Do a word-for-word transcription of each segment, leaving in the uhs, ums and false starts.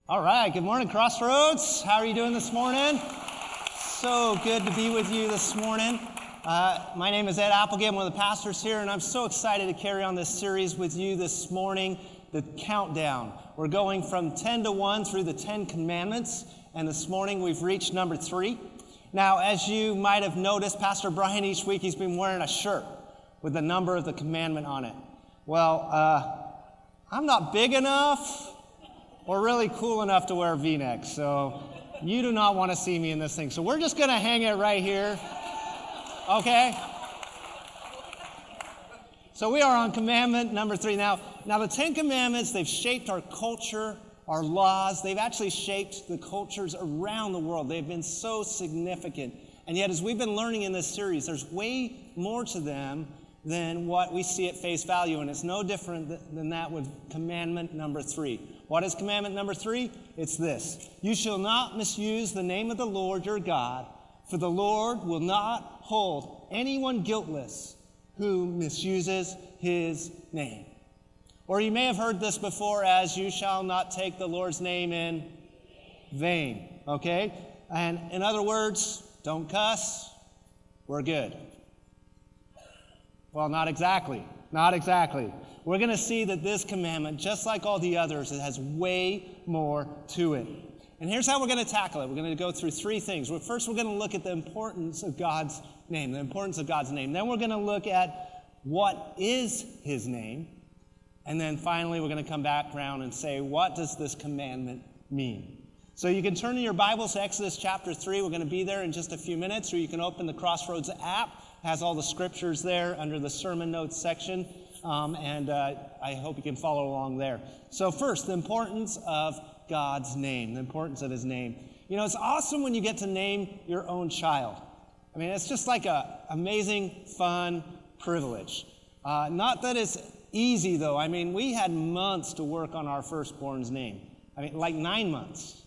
All right, good morning, Crossroads. How are you doing this morning? So good to be with you this morning. Uh, my name is Ed Applegate. I'm one of the pastors here, and I'm so excited to carry on this series with you this morning, the countdown. We're going from ten to one through the Ten Commandments, and this morning we've reached number three. Now, as you might have noticed, Pastor Brian, each week he's been wearing a shirt with the number of the commandment on it. Well, uh, I'm not big enough or really cool enough to wear V-necks, so you do not want to see me in this thing. So we're just going to hang it right here, okay? So we are on commandment number three. Now, now the Ten Commandments, they've shaped our culture, our laws. They've actually shaped the cultures around the world. They've been so significant. And yet, as we've been learning in this series, there's way more to them than what we see at face value, and it's no different th- than that with commandment number three. What is commandment number three? It's this: you shall not misuse the name of the Lord your God, for the Lord will not hold anyone guiltless who misuses his name. Or you may have heard this before as you shall not take the Lord's name in vain, okay? And in other words, don't cuss, we're good. Well, not exactly. Not exactly. We're going to see that this commandment, just like all the others, it has way more to it. And here's how we're going to tackle it. We're going to go through three things. Well, first, we're going to look at the importance of God's name, the importance of God's name. Then we're going to look at what is his name. And then finally, we're going to come back around and say, what does this commandment mean? So you can turn in your Bibles to Exodus chapter three. We're going to be there in just a few minutes, or you can open the Crossroads app. It has all the scriptures there under the sermon notes section, um, and uh, I hope you can follow along there. So first, the importance of God's name, the importance of his name. You know, it's awesome when you get to name your own child. I mean, it's just like a amazing, fun privilege. Uh, not that it's easy, though. I mean, we had months to work on our firstborn's name. I mean, like nine months.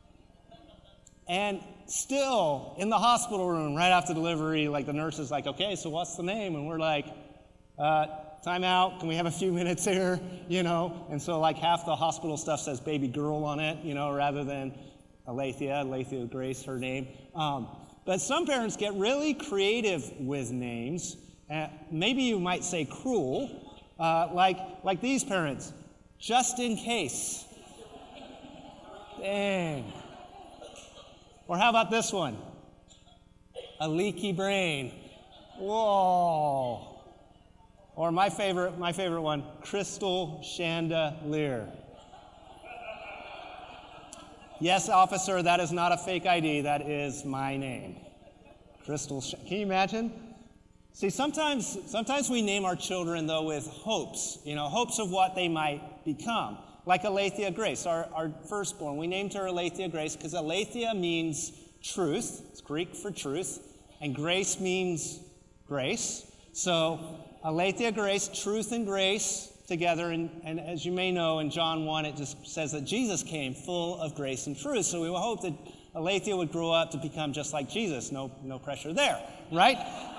And still, in the hospital room, right after delivery, like the nurse is like, okay, so what's the name? And we're like, uh, time out, can we have a few minutes here? You know, and so like half the hospital stuff says baby girl on it, you know, rather than Alethea, Alethea Grace, her name. Um, but some parents get really creative with names. Uh, maybe you might say cruel, uh, like, like these parents, just in case. Dang. Or how about this one? A leaky brain. Whoa. Or my favorite, my favorite one, Crystal Chandelier. Yes, officer, that is not a fake I D. That is my name. Crystal. Sh- Can you imagine? See, sometimes, sometimes we name our children though with hopes. You know, hopes of what they might become. Like Alethea Grace, our, our firstborn. We named her Alethea Grace because Alethea means truth. It's Greek for truth. And grace means grace. So Alethea Grace, truth and grace together. And, and as you may know, in John one, it just says that Jesus came full of grace and truth. So we will hope that Alethea would grow up to become just like Jesus. No, no pressure there, right?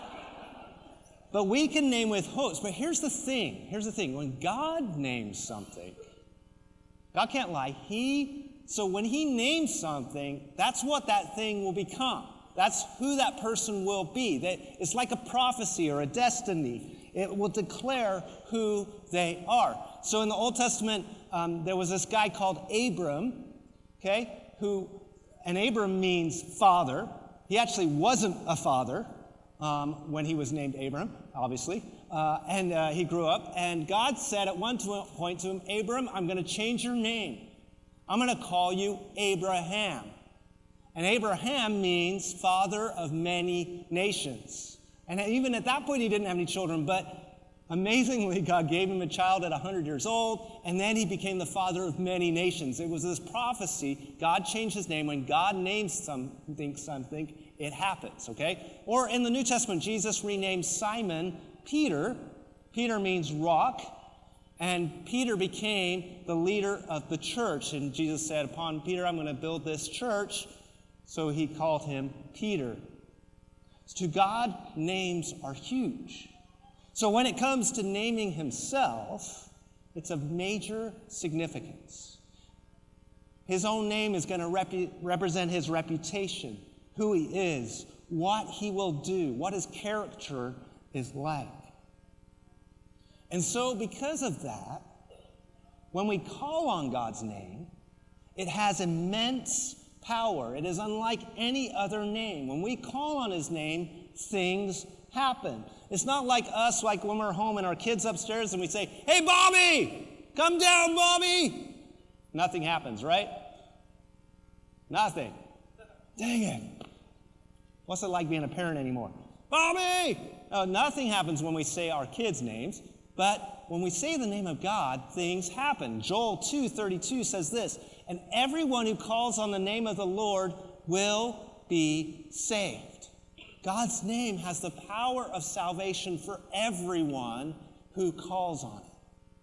But we can name with hopes. But here's the thing. Here's the thing. When God names something, God can't lie. He, so when he names something, that's what that thing will become. That's who that person will be. That it's like a prophecy or a destiny. It will declare who they are. So in the Old Testament, um, there was this guy called Abram, okay, who, and Abram means father. He actually wasn't a father um, when he was named Abram, obviously. Uh, and uh, he grew up, and God said at one point to him, Abram, I'm going to change your name. I'm going to call you Abraham. And Abraham means father of many nations. And even at that point, he didn't have any children, but amazingly, God gave him a child at one hundred years old, and then he became the father of many nations. It was this prophecy. God changed his name. When God names something, something, it happens, okay? Or in the New Testament, Jesus renamed Simon Peter. Peter means rock, and Peter became the leader of the church. And Jesus said, upon Peter, I'm going to build this church. So he called him Peter. To God, names are huge. So when it comes to naming himself, it's of major significance. His own name is going to rep- represent his reputation, who he is, what he will do, what his character is like. And so because of that, when we call on God's name, it has immense power. It is unlike any other name. When we call on his name, things happen. It's not like us, like when we're home and our kid's upstairs and we say, "Hey, Bobby, come down, Bobby." Nothing happens, right? Nothing. Dang it. What's it like being a parent anymore? "Bobby!" Oh, nothing happens when we say our kids' names, but when we say the name of God, things happen. Joel two thirty-two says this, "And everyone who calls on the name of the Lord will be saved." God's name has the power of salvation for everyone who calls on it.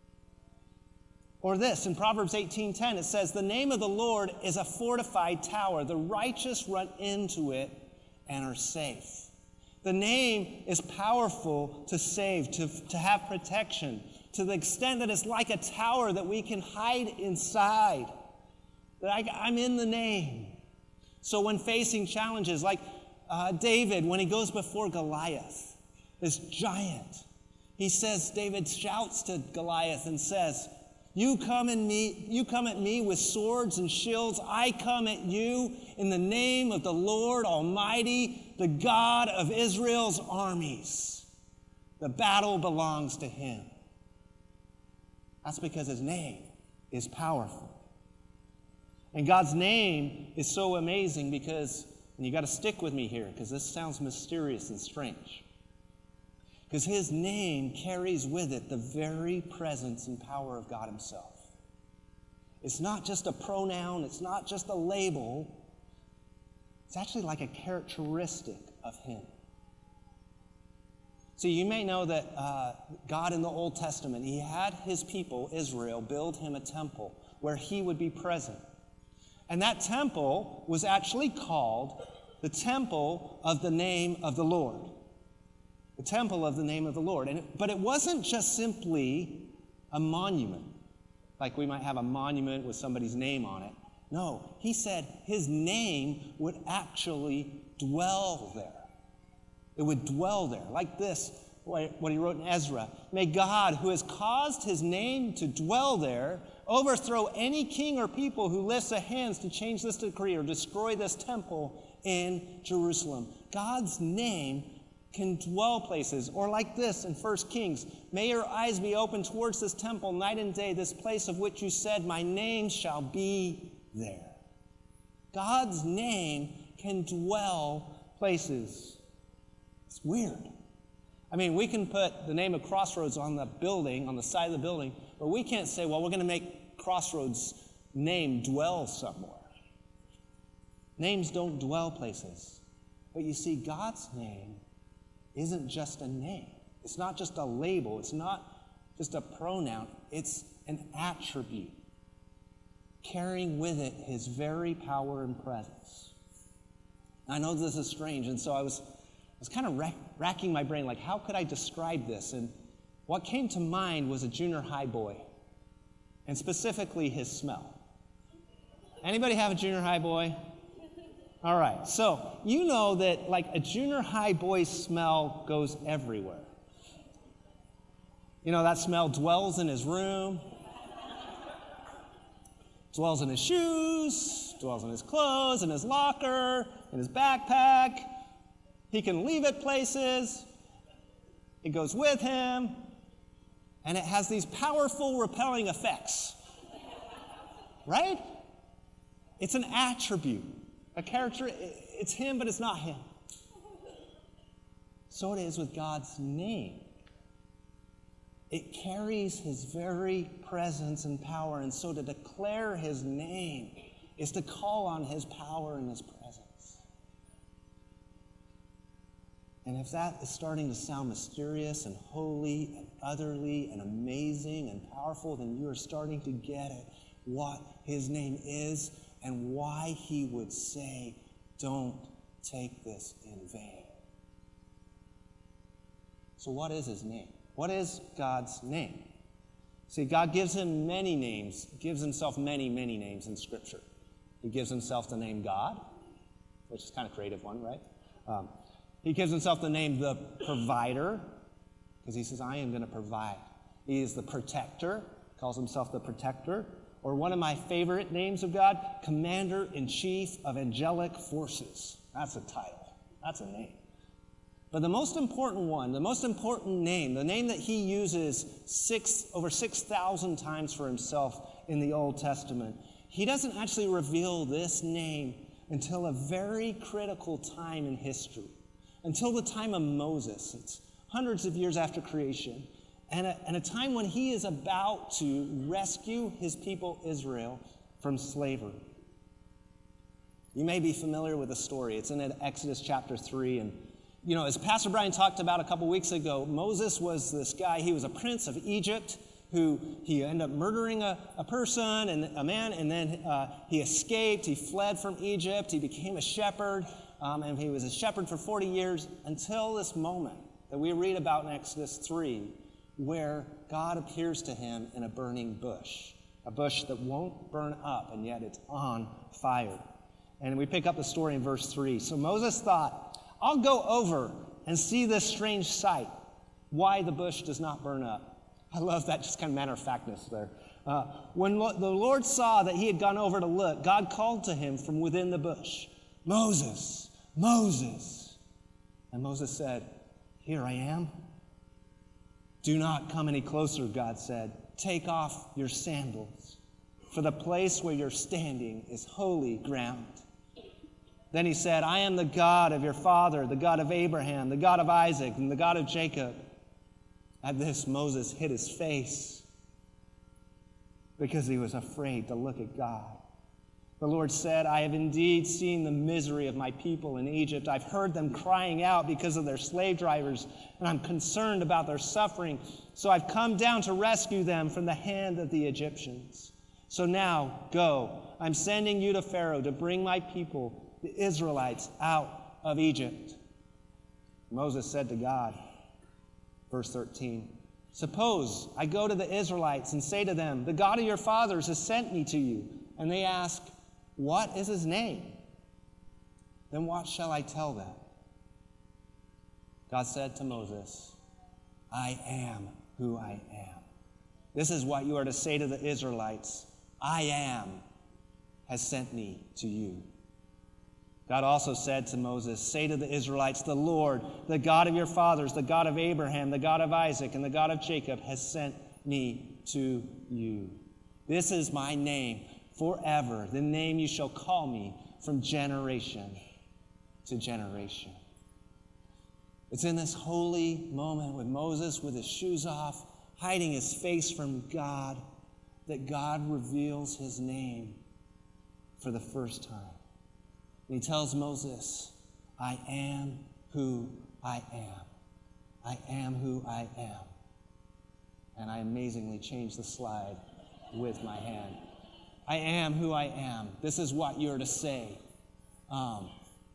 Or this, in Proverbs eighteen ten, it says, "The name of the Lord is a fortified tower. The righteous run into it and are safe." The name is powerful to save, to, to have protection, to the extent that it's like a tower that we can hide inside. That I, I'm in the name. So when facing challenges, like uh, David, when he goes before Goliath, this giant, he says, David shouts to Goliath and says, You come in me, you come at me with swords and shields. I come at you in the name of the Lord Almighty, the God of Israel's armies. The battle belongs to him. That's because his name is powerful. And God's name is so amazing because, and you got to stick with me here because this sounds mysterious and strange. Because his name carries with it the very presence and power of God himself. It's not just a pronoun, it's not just a label. It's actually like a characteristic of him. So you may know that uh, God in the Old Testament, he had his people, Israel, build him a temple where he would be present. And that temple was actually called the temple of the name of the Lord. The temple of the name of the Lord. And it, but it wasn't just simply a monument, like we might have a monument with somebody's name on it. No, he said his name would actually dwell there. It would dwell there, like this, what he wrote in Ezra. May God, who has caused his name to dwell there, overthrow any king or people who lifts their hands to change this decree or destroy this temple in Jerusalem. God's name can dwell places. Or like this in First Kings, may your eyes be open towards this temple night and day, this place of which you said, my name shall be there. God's name can dwell places. It's weird. I mean, we can put the name of Crossroads on the building, on the side of the building, but we can't say, well, we're going to make Crossroads' name dwell somewhere. Names don't dwell places. But you see, God's name isn't just a name. It's not just a label. It's not just a pronoun. It's an attribute, carrying with it his very power and presence. I know this is strange, and so I was, I was kind of rack, racking my brain, like, how could I describe this? And what came to mind was a junior high boy, and specifically his smell. Anybody have a junior high boy? All right, so you know that like a junior high boy's smell goes everywhere. You know, that smell dwells in his room, dwells in his shoes, dwells in his clothes, in his locker, in his backpack. He can leave it places. It goes with him, and it has these powerful repelling effects. Right? It's an attribute. A character, it's him, but it's not him. So it is with God's name. It carries his very presence and power, and so to declare his name is to call on his power and his presence. And if that is starting to sound mysterious and holy and otherly and amazing and powerful, then you are starting to get it, what his name is, and why he would say, don't take this in vain. So what is his name? What is God's name? See, God gives him many names, gives himself many, many names in Scripture. He gives himself the name God, which is kind of a creative one, right? Um, he gives himself the name the provider, because he says, I am going to provide. He is the protector, calls himself the protector. Or one of my favorite names of God, Commander-in-Chief of Angelic Forces. That's a title. That's a name. But the most important one, the most important name, the name that he uses six, over six thousand times for himself in the Old Testament, he doesn't actually reveal this name until a very critical time in history, until the time of Moses. It's hundreds of years after creation, and a, and a time when he is about to rescue his people Israel from slavery. You may be familiar with the story. It's in Exodus chapter three, and you know, as Pastor Brian talked about a couple weeks ago, Moses was this guy, he was a prince of Egypt who he ended up murdering a, a person and a man, and then uh, he escaped, he fled from Egypt, he became a shepherd, um, and he was a shepherd for forty years until this moment that we read about in Exodus three, where God appears to him in a burning bush, a bush that won't burn up, and yet it's on fire. And we pick up the story in verse three. So Moses thought, I'll go over and see this strange sight, why the bush does not burn up. I love that just kind of matter-of-factness there. Uh, when lo- the Lord saw that he had gone over to look, God called to him from within the bush, Moses, Moses. And Moses said, here I am. Do not come any closer, God said. Take off your sandals, for the place where you're standing is holy ground. Then he said, I am the God of your father, the God of Abraham, the God of Isaac, and the God of Jacob. At this, Moses hid his face because he was afraid to look at God. The Lord said, I have indeed seen the misery of my people in Egypt. I've heard them crying out because of their slave drivers, and I'm concerned about their suffering. So I've come down to rescue them from the hand of the Egyptians. So now, go. I'm sending you to Pharaoh to bring my people, the Israelites, out of Egypt. Moses said to God, verse thirteen, suppose I go to the Israelites and say to them, the God of your fathers has sent me to you. And they ask, what is his name? Then what shall I tell them? God said to Moses, I am who I am. This is what you are to say to the Israelites. I am has sent me to you. God also said to Moses, say to the Israelites, the Lord, the God of your fathers, the God of Abraham, the God of Isaac, and the God of Jacob has sent me to you. This is my name forever, the name you shall call me from generation to generation. It's in this holy moment with Moses with his shoes off, hiding his face from God, that God reveals his name for the first time. And he tells Moses, I am who I am. I am who I am. And I amazingly changed the slide with my hand. I am who I am. This is what you're to say. Um,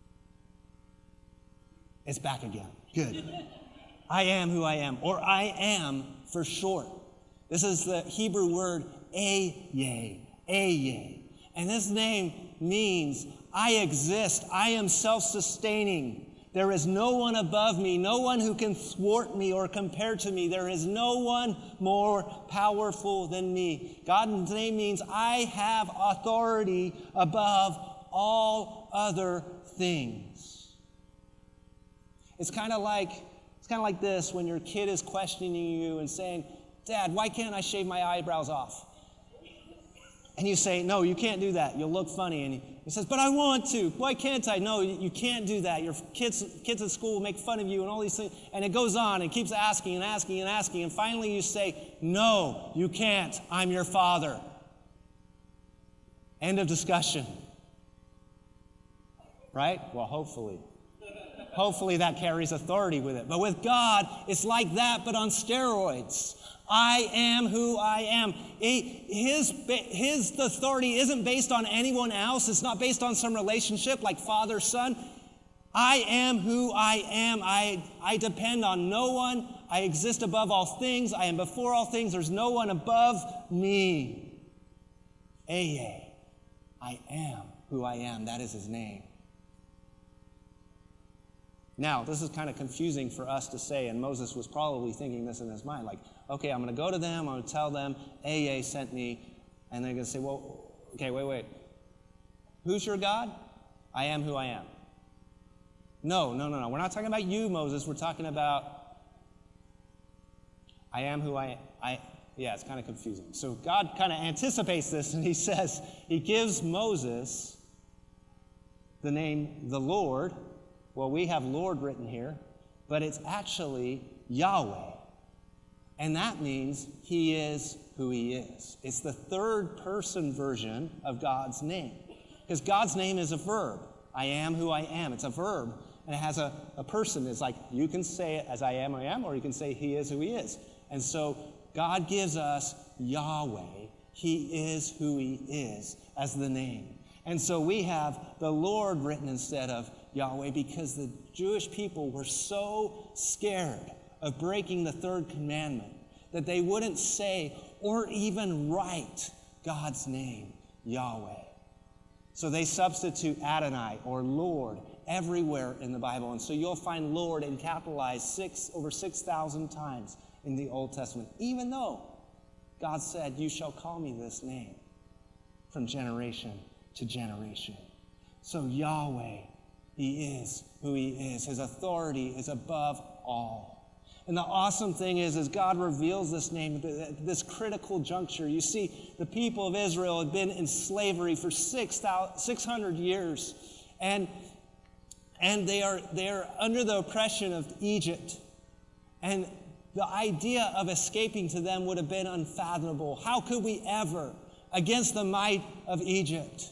it's back again. Good. I am who I am, or I am for short. This is the Hebrew word Ehyeh, Ehyeh. And this name means I exist. I am self-sustaining. There is no one above me, no one who can thwart me or compare to me. There is no one more powerful than me. God's name means I have authority above all other things. It's kind of like it's kind of like this when your kid is questioning you and saying, Dad, why can't I shave my eyebrows off? And you say, no, you can't do that. You'll look funny. And he says, but I want to. Why can't I? No, you can't do that. Your kids, kids at school will make fun of you and all these things. And it goes on and keeps asking and asking and asking. And finally you say, no, you can't. I'm your father. End of discussion. Right? Well, hopefully. Hopefully that carries authority with it. But with God, it's like that, but on steroids. I am who I am. His, his authority isn't based on anyone else. It's not based on some relationship like father, son. I am who I am. I, I depend on no one. I exist above all things. I am before all things. There's no one above me. Ehyeh, I am who I am. That is his name. Now, this is kind of confusing for us to say, and Moses was probably thinking this in his mind, like, okay, I'm going to go to them, I'm going to tell them, A A sent me, and they're going to say, well, okay, wait, wait. Who's your God? I am who I am. No, no, no, no. We're not talking about you, Moses. We're talking about I am who I I yeah, it's kind of confusing. So God kind of anticipates this, and he says, he gives Moses the name the Lord. Well, we have Lord written here, but it's actually Yahweh. And that means he is who he is. It's the third person version of God's name. Because God's name is a verb. I am who I am. It's a verb. And it has a, a person. It's like you can say it as I am, I am, or you can say he is who he is. And so God gives us Yahweh. He is who he is as the name. And so we have the Lord written instead of Yahweh because the Jewish people were so scared of breaking the third commandment that they wouldn't say or even write God's name, Yahweh. So they substitute Adonai or Lord everywhere in the Bible. And so you'll find Lord in capitalized six over six thousand times in the Old Testament, even though God said, you shall call me this name from generation to generation. So Yahweh, he is who he is. His authority is above all. And the awesome thing is, as God reveals this name at this critical juncture, you see, the people of Israel had been in slavery for six hundred years, and, and they are, they are under the oppression of Egypt. And the idea of escaping to them would have been unfathomable. How could we ever, against the might of Egypt?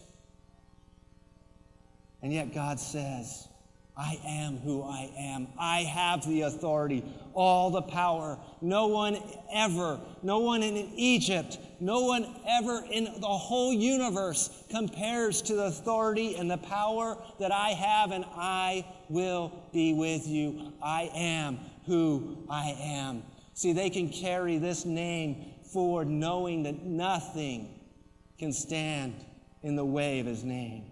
And yet God says, I am who I am. I have the authority, all the power. No one ever, no one in Egypt, no one ever in the whole universe compares to the authority and the power that I have, and I will be with you. I am who I am. See, they can carry this name forward knowing that nothing can stand in the way of his name.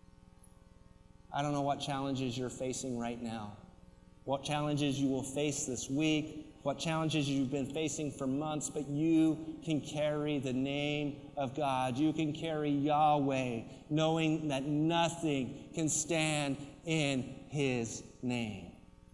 I don't know what challenges you're facing right now, what challenges you will face this week, what challenges you've been facing for months, but you can carry the name of God. You can carry Yahweh, knowing that nothing can stand in his name.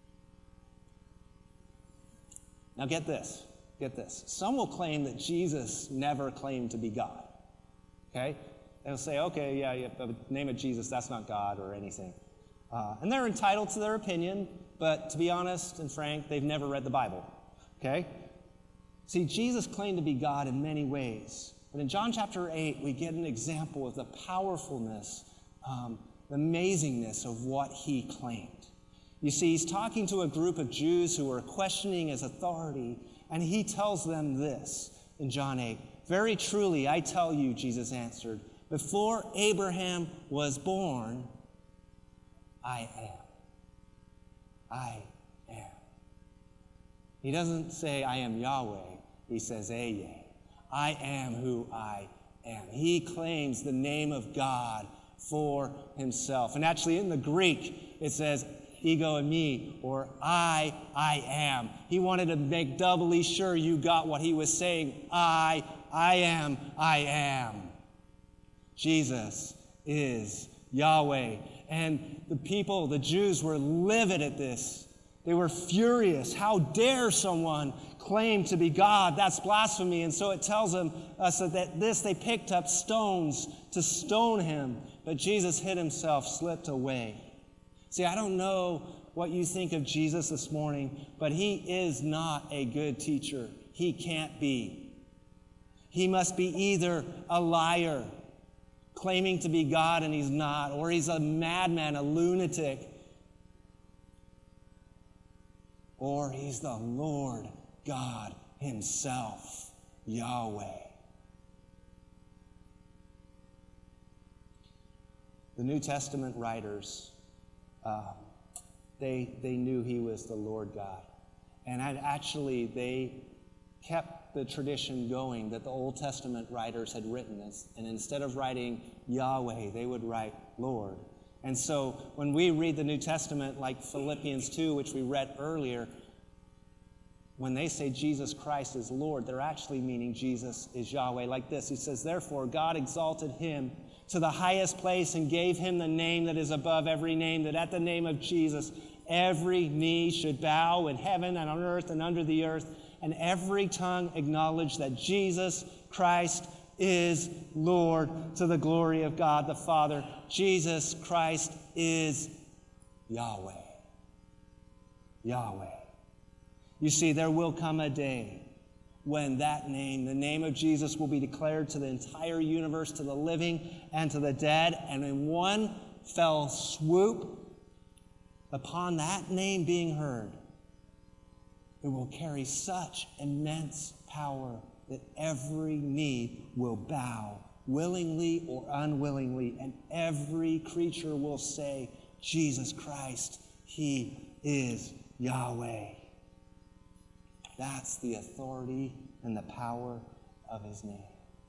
Now get this, get this. Some will claim that Jesus never claimed to be God, okay? They'll say, okay, yeah, yeah, the name of Jesus, that's not God or anything. Uh, and they're entitled to their opinion, but to be honest and frank, they've never read the Bible, okay? See, Jesus claimed to be God in many ways. But in John chapter eight, we get an example of the powerfulness, um, the amazingness of what he claimed. You see, he's talking to a group of Jews who are questioning his authority, and he tells them this in John eight. Very truly, I tell you, Jesus answered, before Abraham was born, I am. I am. He doesn't say, I am Yahweh. He says, Eye. I am who I am. He claims the name of God for himself. And actually in the Greek, it says, ego and me, or I, I am. He wanted to make doubly sure you got what he was saying. I, I am, I am. Jesus is Yahweh. And the people, the Jews, were livid at this. They were furious. How dare someone claim to be God? That's blasphemy. And so it tells them us that, that this, they picked up stones to stone him. But Jesus hid himself, slipped away. See, I don't know what you think of Jesus this morning, but he is not a good teacher. He can't be. He must be either a liar, claiming to be God and he's not, or he's a madman, a lunatic, or he's the Lord God himself, Yahweh. The New Testament writers, uh, they, they knew he was the Lord God. And actually, they kept the tradition going that the Old Testament writers had written. And instead of writing Yahweh, they would write Lord. And so when we read the New Testament, like Philippians two, which we read earlier, when they say Jesus Christ is Lord, they're actually meaning Jesus is Yahweh. Like this, he says, therefore God exalted him to the highest place and gave him the name that is above every name, that at the name of Jesus every knee should bow in heaven and on earth and under the earth, and every tongue acknowledge that Jesus Christ is Lord, to the glory of God the Father. Jesus Christ is Yahweh. Yahweh. You see, there will come a day when that name, the name of Jesus, will be declared to the entire universe, to the living and to the dead, and in one fell swoop, upon that name being heard, it will carry such immense power that every knee will bow, willingly or unwillingly, and every creature will say, Jesus Christ, he is Yahweh. That's the authority and the power of his name.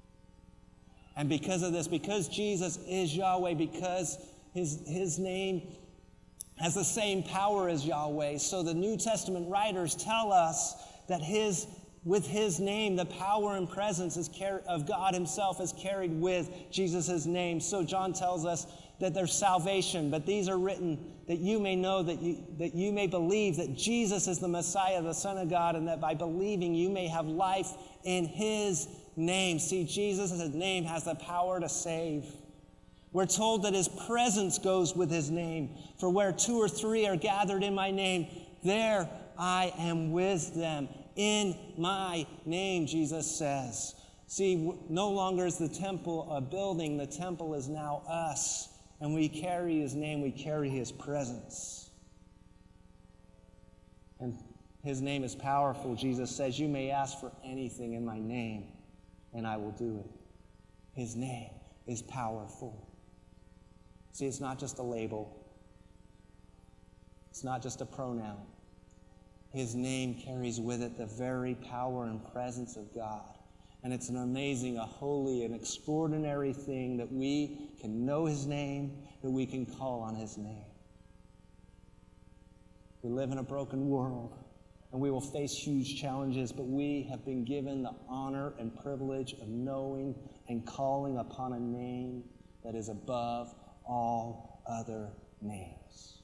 And because of this, because Jesus is Yahweh, because his, his name has the same power as Yahweh, so the New Testament writers tell us that his, with his name, the power and presence is car- of God himself is carried with Jesus' name. So John tells us that there's salvation, but these are written that you may know, that you, that you may believe that Jesus is the Messiah, the Son of God, and that by believing you may have life in his name. See, Jesus' name has the power to save. We're told that his presence goes with his name. For where two or three are gathered in my name, there I am with them. In my name, Jesus says. See, no longer is the temple a building. The temple is now us. And we carry his name, we carry his presence. And his name is powerful. Jesus says, you may ask for anything in my name, and I will do it. His name is powerful. See, it's not just a label. It's not just a pronoun. His name carries with it the very power and presence of God. And it's an amazing, a holy, an extraordinary thing that we can know his name, that we can call on his name. We live in a broken world, and we will face huge challenges, but we have been given the honor and privilege of knowing and calling upon a name that is above all other names.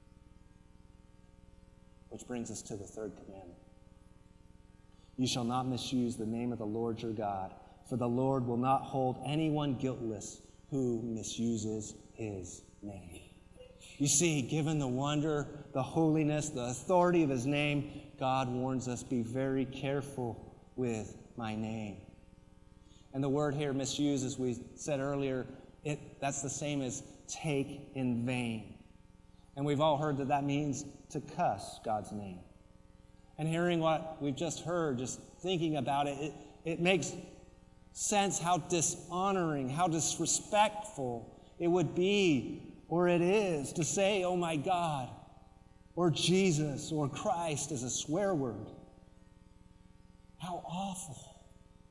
Which brings us to the third commandment. You shall not misuse the name of the Lord your God, for the Lord will not hold anyone guiltless who misuses his name. You see, given the wonder, the holiness, the authority of his name, God warns us, be very careful with my name. And the word here, misuse, as we said earlier, it, that's the same as take in vain. And we've all heard that that means to cuss God's name. And hearing what we've just heard, just thinking about it, it, it makes sense how dishonoring, how disrespectful it would be, or it is, to say, oh my God, or Jesus, or Christ as a swear word. How awful.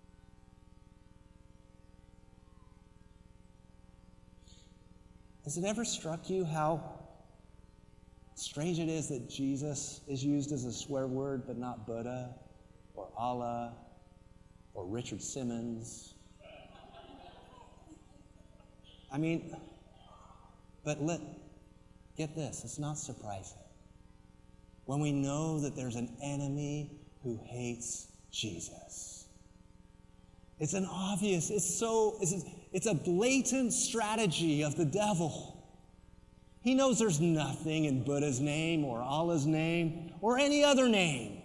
Has it ever struck you how strange it is that Jesus is used as a swear word, but not Buddha, or Allah, or Richard Simmons? I mean, but let, get this, it's not surprising. When we know that there's an enemy who hates Jesus. It's an obvious, it's so, it's, it's a blatant strategy of the devil. He knows there's nothing in Buddha's name or Allah's name or any other name.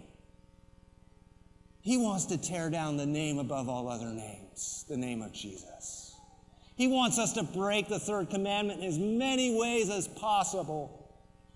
He wants to tear down the name above all other names, the name of Jesus. He wants us to break the third commandment in as many ways as possible.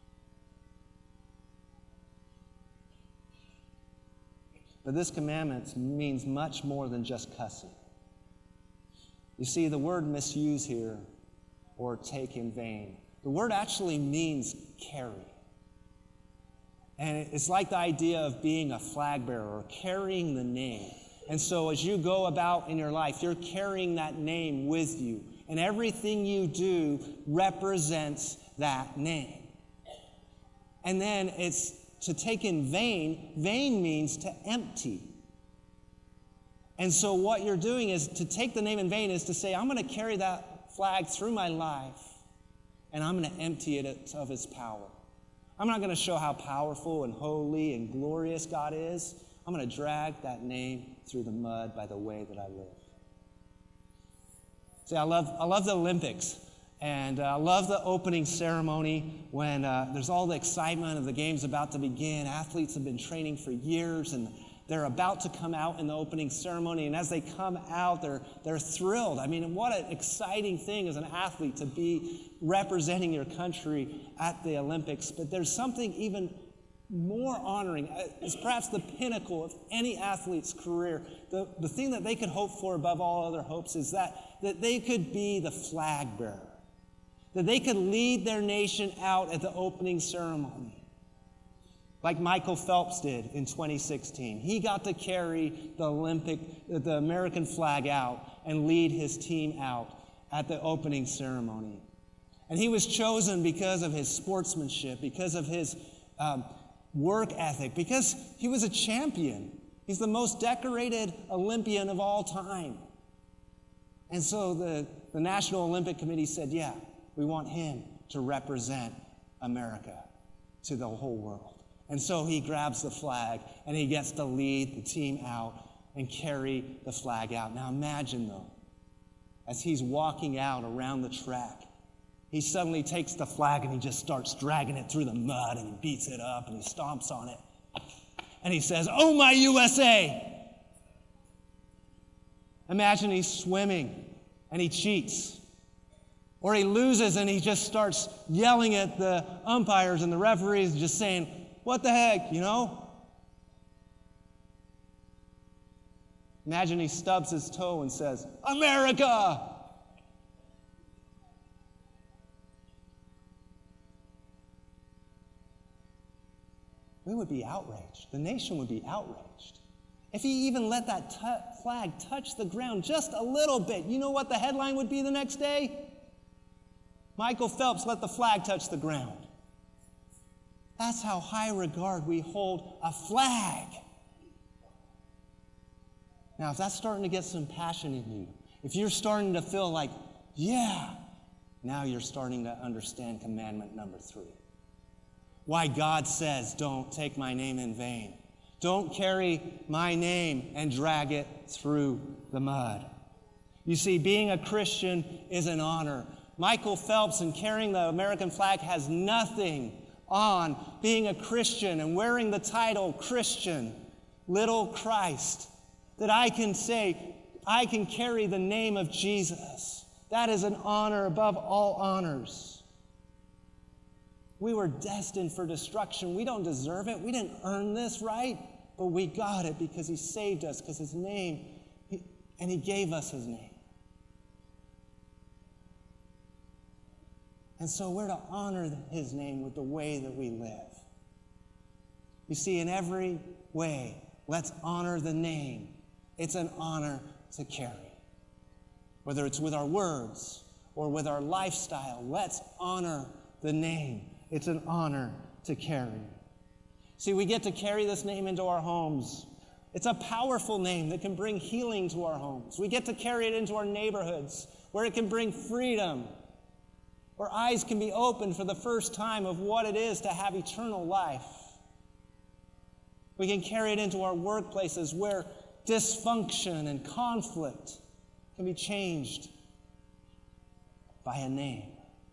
But this commandment means much more than just cussing. You see, the word misuse here, or take in vain, the word actually means carry. And it's like the idea of being a flag bearer or carrying the name. And so as you go about in your life, you're carrying that name with you. And everything you do represents that name. And then it's to take in vain. Vain means to empty. And so what you're doing is to take the name in vain is to say, I'm going to carry that flag through my life, and I'm going to empty it of its power. I'm not going to show how powerful and holy and glorious God is. I'm going to drag that name through the mud by the way that I live. See, I love, I love the Olympics, and uh, I love the opening ceremony when uh, there's all the excitement of the games about to begin. Athletes have been training for years, and they're about to come out in the opening ceremony, and as they come out, they're, they're thrilled. I mean, what an exciting thing as an athlete to be representing your country at the Olympics. But there's something even more honoring. It's perhaps the pinnacle of any athlete's career. The, the thing that they could hope for above all other hopes is that, that they could be the flag bearer, that they could lead their nation out at the opening ceremony. Like Michael Phelps did in twenty sixteen. He got to carry the Olympic, the American flag out and lead his team out at the opening ceremony. And he was chosen because of his sportsmanship, because of his um, work ethic, because he was a champion. He's the most decorated Olympian of all time. And so the, the National Olympic Committee said, yeah, we want him to represent America to the whole world. And so he grabs the flag, and he gets to lead the team out and carry the flag out. Now imagine, though, as he's walking out around the track, he suddenly takes the flag and he just starts dragging it through the mud, and he beats it up and he stomps on it. And he says, "Oh, my U S A!" Imagine he's swimming and he cheats. Or he loses and he just starts yelling at the umpires and the referees, just saying, "What the heck, you know?" Imagine he stubs his toe and says, "America!" We would be outraged. The nation would be outraged. If he even let that t- flag touch the ground just a little bit, you know what the headline would be the next day? Michael Phelps let the flag touch the ground. That's how high regard we hold a flag. Now, if that's starting to get some passion in you, if you're starting to feel like, yeah, now you're starting to understand commandment number three. Why God says, don't take my name in vain. Don't carry my name and drag it through the mud. You see, being a Christian is an honor. Michael Phelps, in carrying the American flag, has nothing on being a Christian and wearing the title Christian, little Christ, that I can say, I can carry the name of Jesus. That is an honor above all honors. We were destined for destruction. We don't deserve it. We didn't earn this, right? But we got it because he saved us, because his name, he, and he gave us his name. And so we're to honor his name with the way that we live. You see, in every way, let's honor the name. It's an honor to carry. Whether it's with our words or with our lifestyle, let's honor the name. It's an honor to carry. See, we get to carry this name into our homes. It's a powerful name that can bring healing to our homes. We get to carry it into our neighborhoods, where it can bring freedom, where eyes can be opened for the first time of what it is to have eternal life. We can carry it into our workplaces, where dysfunction and conflict can be changed by a name.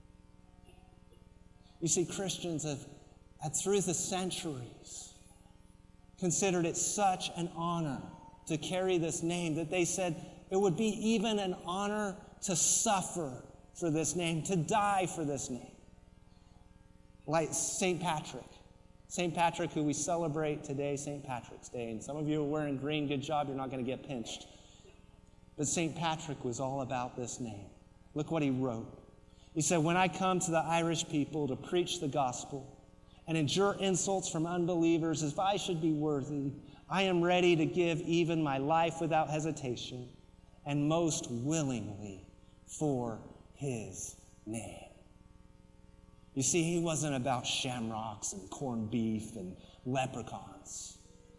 You see, Christians have, have through the centuries, considered it such an honor to carry this name that they said it would be even an honor to suffer for this name, to die for this name. Like Saint Patrick. Saint Patrick, who we celebrate today, Saint Patrick's Day. And some of you are wearing green, good job, you're not going to get pinched. But Saint Patrick was all about this name. Look what he wrote. He said, "When I come to the Irish people to preach the gospel and endure insults from unbelievers, if I should be worthy, I am ready to give even my life without hesitation and most willingly for his name. You see, he wasn't about shamrocks and corned beef and leprechauns.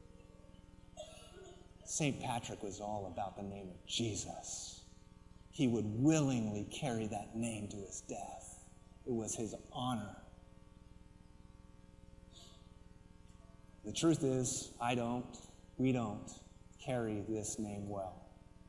Saint Patrick was all about the name of Jesus. He would willingly carry that name to his death. It was his honor. The truth is, I don't, we don't carry this name well.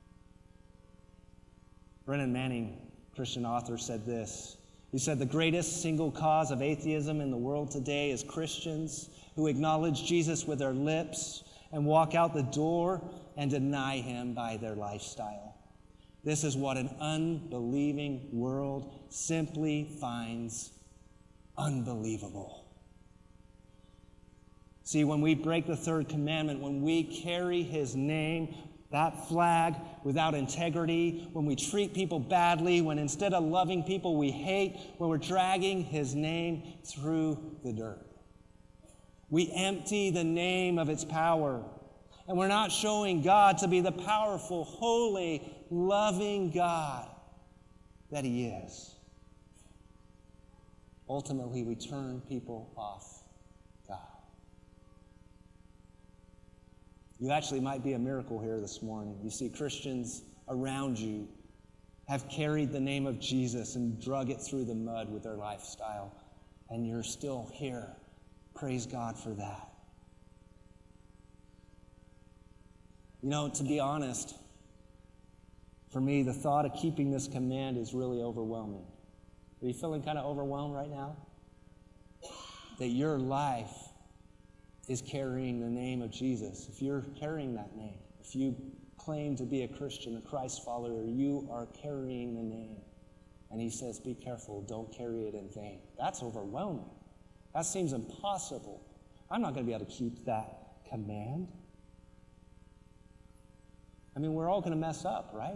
Brennan Manning, Christian author, said this. He said, the greatest single cause of atheism in the world today is Christians who acknowledge Jesus with their lips and walk out the door and deny him by their lifestyle. This is what an unbelieving world simply finds unbelievable. See, when we break the third commandment, when we carry his name, that flag, without integrity, when we treat people badly, when instead of loving people we hate, when we're dragging his name through the dirt, we empty the name of its power. And we're not showing God to be the powerful, holy, loving God that he is. Ultimately, we turn people off God. You actually might be a miracle here this morning. You see, Christians around you have carried the name of Jesus and drug it through the mud with their lifestyle, and you're still here. Praise God for that. You know, to be honest, for me, the thought of keeping this command is really overwhelming. Are you feeling kind of overwhelmed right now? That your life is carrying the name of Jesus. If you're carrying that name, if you claim to be a Christian, a Christ follower, you are carrying the name. And he says, be careful, don't carry it in vain. That's overwhelming. That seems impossible. I'm not going to be able to keep that command. I mean, we're all going to mess up, right?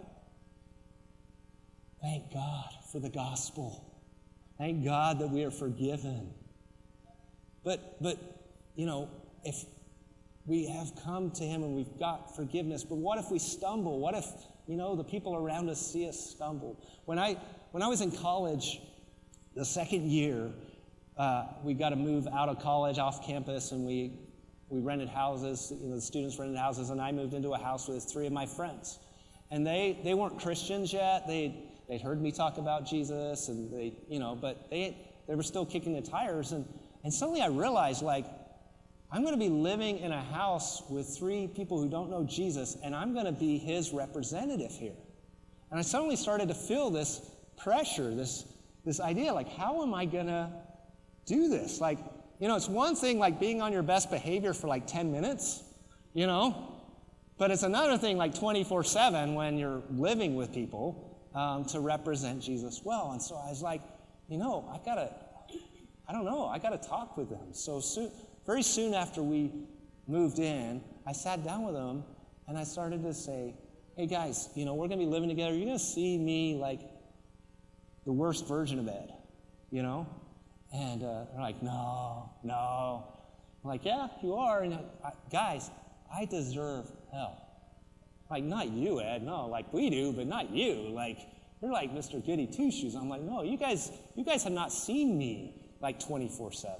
Thank God for the gospel. Thank God that we are forgiven. But, but, you know, if we have come to him and we've got forgiveness, but what if we stumble? What if, you know, the people around us see us stumble? When I, when I was in college, the second year, uh, we got to move out of college, off campus, and we we rented houses. You know, the students rented houses, and I moved into a house with three of my friends. And they, they weren't Christians yet. They they'd heard me talk about Jesus, and they, you know, but they they were still kicking the tires. And and suddenly I realized, like, I'm going to be living in a house with three people who don't know Jesus, and I'm going to be his representative here. And I suddenly started to feel this pressure, this this idea, like, how am I going to do this? Like, you know, it's one thing like being on your best behavior for like ten minutes, you know, but it's another thing like twenty-four seven when you're living with people um, to represent Jesus well. And so I was like, you know, I gotta, I don't know, I gotta talk with them. So soon, very soon after we moved in, I sat down with them and I started to say, hey guys, you know, we're gonna be living together. You're gonna see me like the worst version of Ed, you know? And uh, they're like, no, no. I'm like, yeah, you are. And I, guys, I deserve hell. Like, not you, Ed. No, like we do, but not you. Like, you're like Mister Goody Two-Shoes. I'm like, no, you guys, you guys have not seen me like twenty-four seven.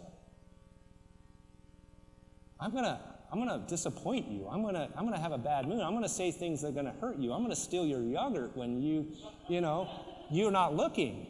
I'm gonna, I'm gonna disappoint you. I'm gonna, I'm gonna have a bad mood. I'm gonna say things that are gonna hurt you. I'm gonna steal your yogurt when you, you know, you're not looking.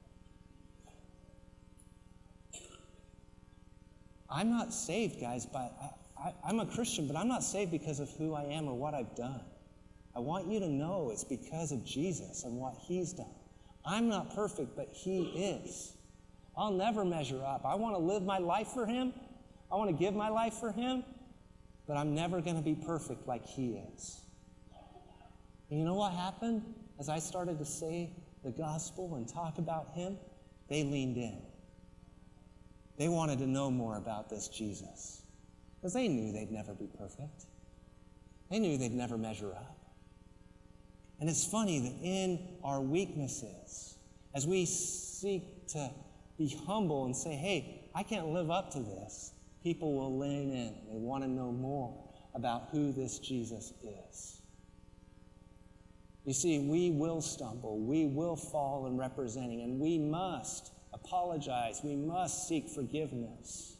I'm not saved, guys, but I, I, I'm a Christian, but I'm not saved because of who I am or what I've done. I want you to know it's because of Jesus and what he's done. I'm not perfect, but he is. I'll never measure up. I want to live my life for him. I want to give my life for him, but I'm never going to be perfect like he is. And you know what happened? As I started to say the gospel and talk about him, they leaned in. They wanted to know more about this Jesus because they knew they'd never be perfect. They knew they'd never measure up. And it's funny that in our weaknesses, as we seek to be humble and say, hey, I can't live up to this, people will lean in. They want to know more. about who this Jesus is. You see, we will stumble, we will fall in representing, and we must apologize, we must seek forgiveness.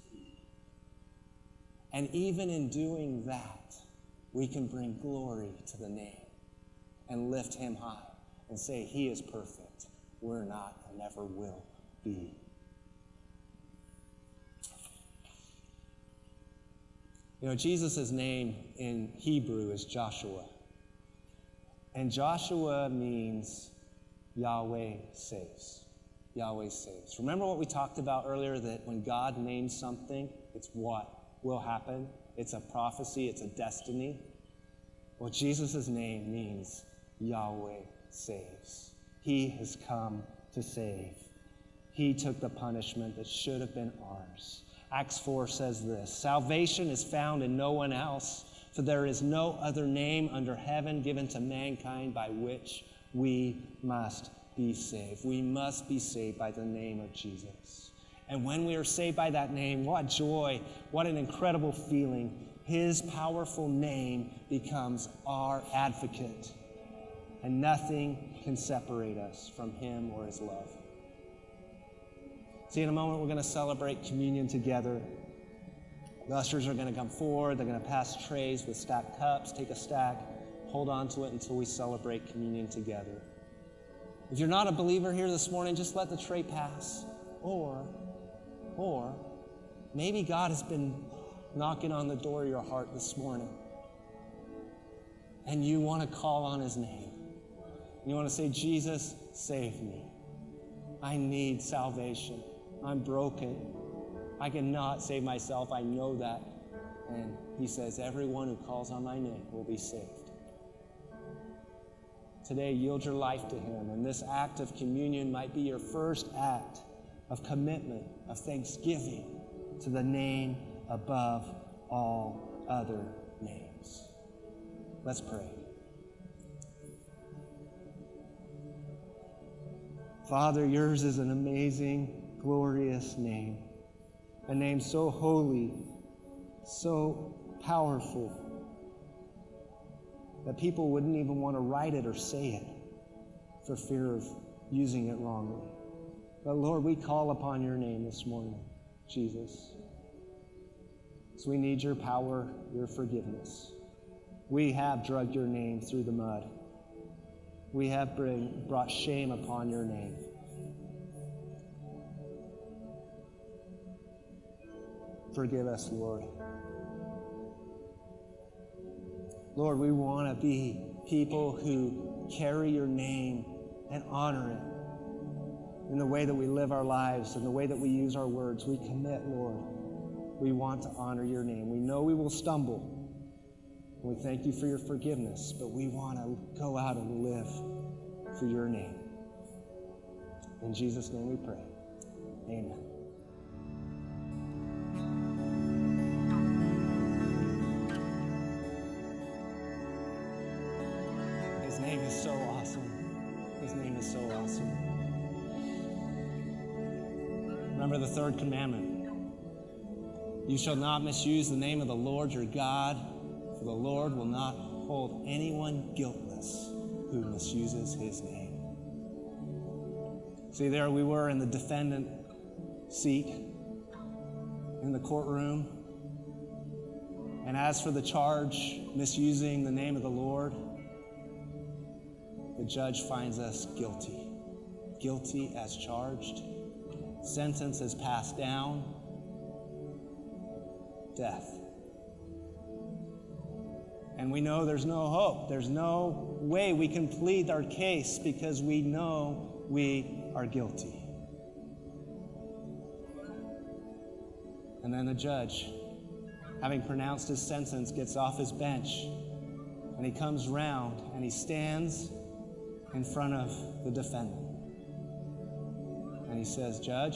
And even in doing that, we can bring glory to the name and lift him high and say he is perfect. We're not and never will be. You know, Jesus' name in Hebrew is Joshua. And Joshua means Yahweh saves. Yahweh saves. Remember what we talked about earlier, that when God names something, it's what will happen. It's a prophecy. It's a destiny. Well, Jesus' name means Yahweh saves. He has come to save. He took the punishment that should have been ours. Acts four says this, salvation is found in no one else, for there is no other name under heaven given to mankind by which we must be saved. We must be saved by the name of Jesus. And when we are saved by that name, what joy, what an incredible feeling. His powerful name becomes our advocate, and nothing can separate us from him or his love. See, in a moment, we're going to celebrate communion together. The ushers are going to come forward. They're going to pass trays with stacked cups. Take a stack. Hold on to it until we celebrate communion together. If you're not a believer here this morning, just let the tray pass. Or, or, maybe God has been knocking on the door of your heart this morning, and you want to call on his name. You want to say, Jesus, save me. I need salvation. I'm broken. I cannot save myself. I know that. And he says, everyone who calls on my name will be saved. Today, yield your life to him. And this act of communion might be your first act of commitment, of thanksgiving to the name above all other names. Let's pray. Father, yours is an amazing, glorious name, a name so holy, so powerful, that people wouldn't even want to write it or say it for fear of using it wrongly. But Lord, we call upon your name this morning, Jesus. So we need your power, your forgiveness. We have drugged your name through the mud. We have bring, brought shame upon your name. Forgive us, Lord. Lord, we want to be people who carry your name and honor it in the way that we live our lives, in the way that we use our words. We commit, Lord. We want to honor your name. We know we will stumble. We thank you for your forgiveness, but we want to go out and live for your name. In Jesus' name we pray. Amen. His name is so awesome. His name is so awesome. Remember the third commandment. You shall not misuse the name of the Lord your God, for the Lord will not hold anyone guiltless who misuses his name. See, there we were in the defendant seat in the courtroom. And as for the charge, misusing the name of the Lord, the judge finds us guilty. Guilty as charged. Sentence is passed down. Death. And we know there's no hope. There's no way we can plead our case because we know we are guilty. And then the judge, having pronounced his sentence, gets off his bench and he comes round and he stands in front of the defendant. And he says, Judge,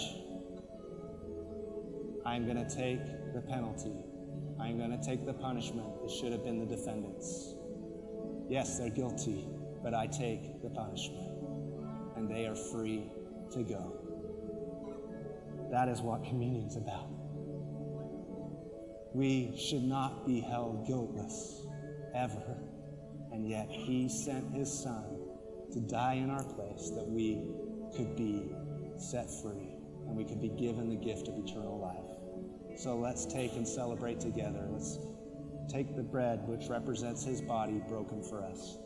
I'm going to take the penalty. I'm going to take the punishment that should have been the defendant's. Yes, they're guilty, but I take the punishment, and they are free to go. That is what communion's about. We should not be held guiltless ever. And yet he sent his son to die in our place that we could be set free and we could be given the gift of eternal life. So let's take and celebrate together. Let's take the bread, which represents his body broken for us.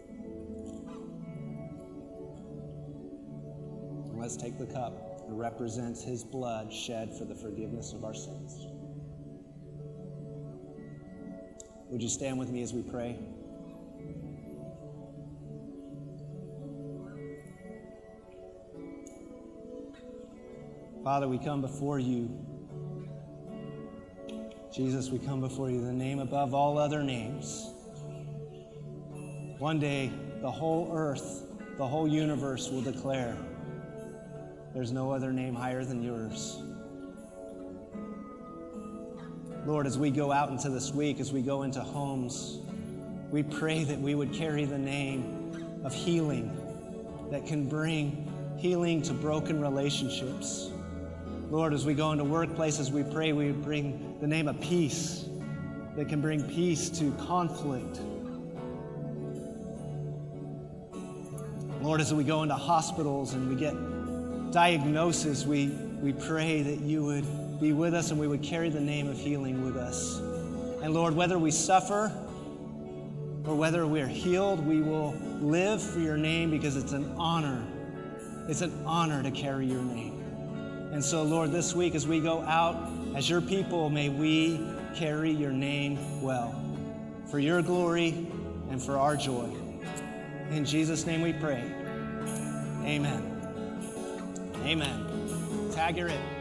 And let's take the cup that represents his blood shed for the forgiveness of our sins. Would you stand with me as we pray? Father, we come before you. Jesus, we come before you, the name above all other names. One day, the whole earth, the whole universe will declare there's no other name higher than yours. Lord, as we go out into this week, as we go into homes, we pray that we would carry the name of healing that can bring healing to broken relationships. Lord, as we go into workplaces, we pray we would bring the name of peace that can bring peace to conflict. Lord, as we go into hospitals and we get diagnosis, we, we pray that you would be with us and we would carry the name of healing with us. And Lord, whether we suffer or whether we're healed, we will live for your name because it's an honor. It's an honor to carry your name. And so, Lord, this week as we go out as your people, may we carry your name well for your glory and for our joy. In Jesus' name we pray. Amen. Amen. Tag, you're it.